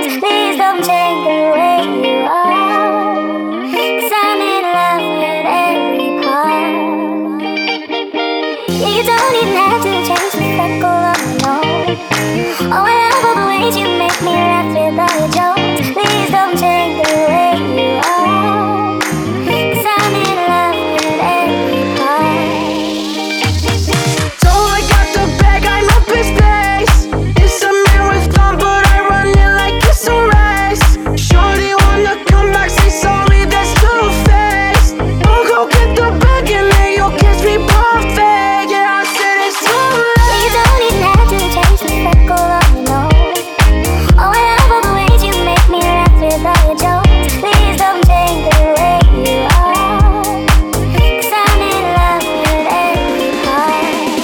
Please don't change the way you are, 'cause I'm in love with every part. Yeah, you don't even have to change the circle of my own. Oh, I love all the ways you make me laugh with all your jokes. Please don't change the way you are, 'cause I'm in love with every part. So I got the bag, I'm up in space. It's a man with fun, but I run it like it's a race. Shorty wanna come back, say sorry, that's two-faced. I'll go get the bag and then you'll kiss me perfect. Yeah, I said it's too late. You don't even have to change the circle of my own. Oh, I love all the ways you make me laugh with all your jokes. Please don't change the way you are, 'cause I'm in love with every part.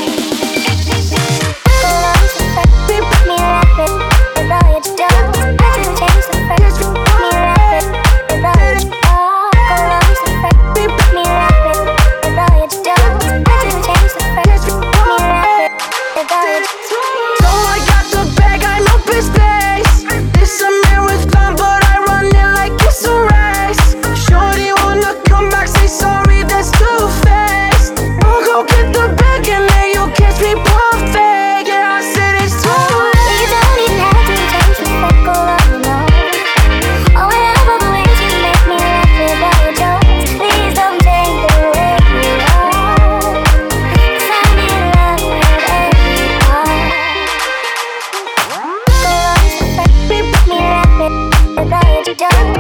Me laugh with all your jokes. Have to change the circle. Me laugh with all your jokes. Me laugh with all your jokes. Have to change the circle. Me laugh with all your jokes. So I got the bag, I'm up in space. It's a man with fun, but I run it like it's a race. Shorty wanna come back, say sorry, that's two-faced. I'll go get the bag and then you'll kiss me perfect. Yeah, I said it's too late. You don't even have to change the circle of my own. Oh, I love all the ways you make me laugh with all your jokes. Please don't change the way you are, 'cause I'm in love with every part. Me laugh with all your jokes.